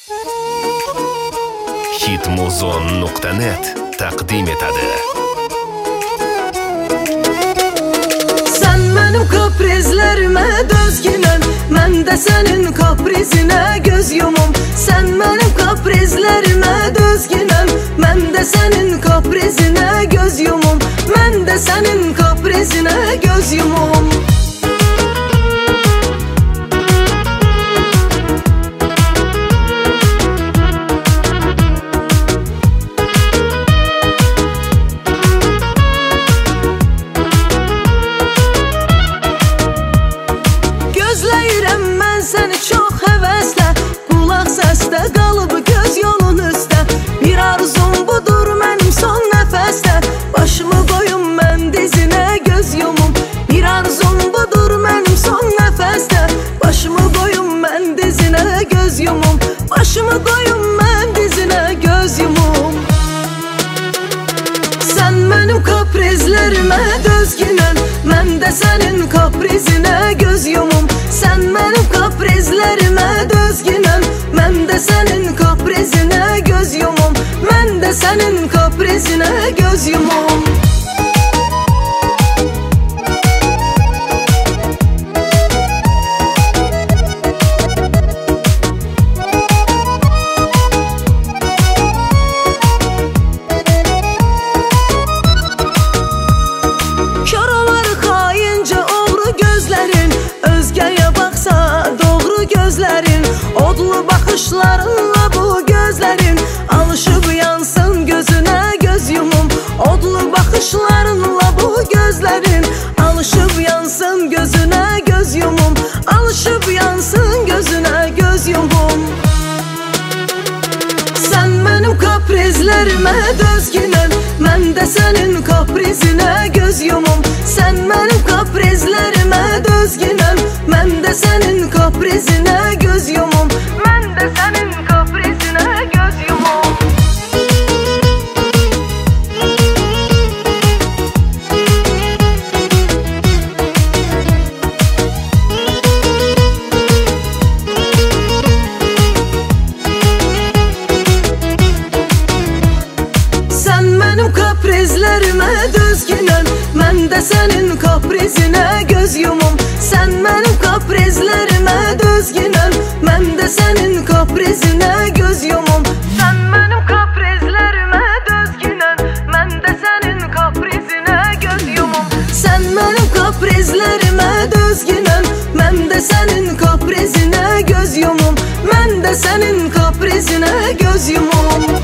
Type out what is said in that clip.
Hitmuzon.net taqdim etadi. Sen benim kaprizlerime dözginen, ben de senin kaprizine göz yumum. Sen benim kaprizlerime dözginen, ben de senin kaprizine göz yumum. Ben de senin kaprizine göz yumum. Gözləyirəm mən səni çox həvəslə, qulaq səsdə qalıb göz yolun üstə. Bir arzum budur mənim son nəfəsdə, başımı qoyum mən dizinə göz yumum. Bir arzum budur mənim son nəfəsdə, başımı qoyum mən dizinə göz yumum. Başımı qoyum mən dizinə göz yumum. Sen benim kaprizlerime dözginen, ben de senin kaprizine göz yumum. Sen benim kaprizlerime dözginen, ben de senin kaprizine göz yumum. Ben de senin kaprizine göz yumum. Odlu bakışlarınla bu gözlerin alışıp yansın gözüne göz yumum. Odlu bakışlarınla bu gözlerin alışıp yansın gözüne göz yumum. Alışıp yansın gözüne göz yumum. Sen benim kaprizlerime dözginen, ben de senin kaprizine göz yumum. Sen benim kaprizlerime dözginen, ben de senin kaprizine göz yumum. Ben de senin kaprizine göz yumum. Sen benim kaprizlerime dözginen, ben de senin kaprizine göz yumum. Sen benim kaprizlerime dözginen, ben de senin kaprizine göz yumum. Sen benim kaprizlerime dözginen, ben de senin kaprizine göz yumum. Sen benim kaprizlerime dözginen, ben de senin kaprizine göz yumum. Ben de senin kaprizine göz yumum.